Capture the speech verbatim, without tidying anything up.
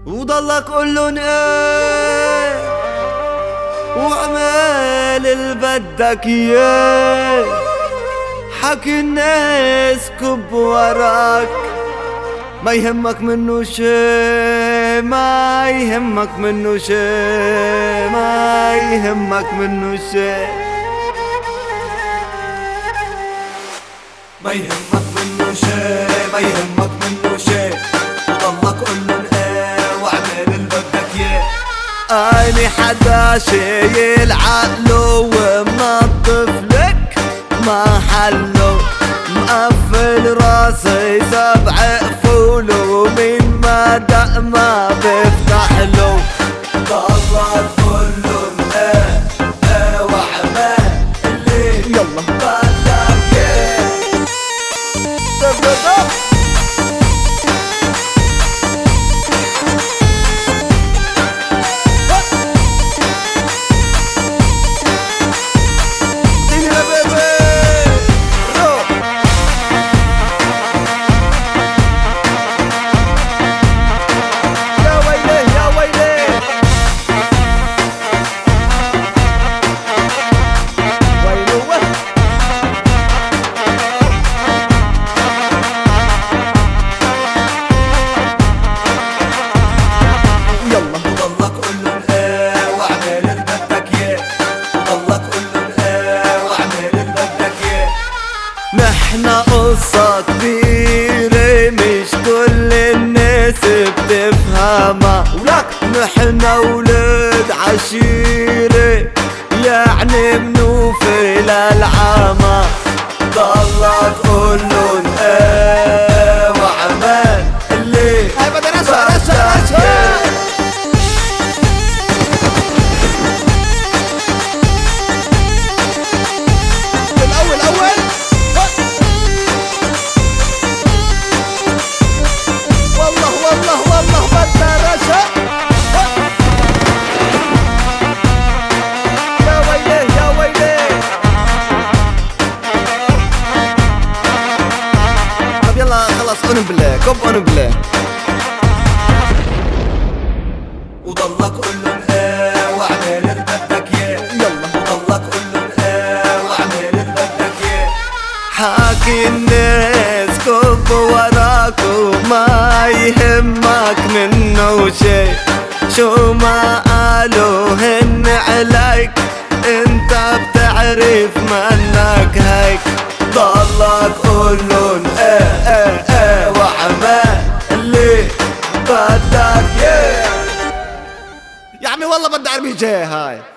وضلك قولن ايه واعمل اللي بدك اياه. حكي الناس كب وراك ما يهمك منه شي، ما يهمك منه شي، ما يهمك منه شي، ما يهمك منه شي، ما يهمك منه شي. وضلك قولن ايه واعمل اللي بدك اياه. اني حدا شايل عقله ومنظف لك محله، مقفل راسي سبع قفول ومن ما دق ما بفتح له. ضلك قولن ايه ايه واعمل اللي يلا بدك اياه. نحنا قصة كبيرة مش كل الناس بتفهمها، ولك نحنا ولاد عشيرة يعني منوفي للعامة. ضلك قولن ايه واعمل اللي بدك اياه. قولن بالله كب قولن بالله. وضلك قولن ايه واعمل اللي بدك اياه. يلا وضلك قولن ايه واعمل اللي بدك اياه. حاكي الناس كب وراك وما يهمك منه شي، شو ما قالوا هن عليك انت بتعرف منك هيك. ضلك قولن ايه ايه ايه واعمل اللي بدك اياه. يا عمي والله بدي ارمي جاي هاي.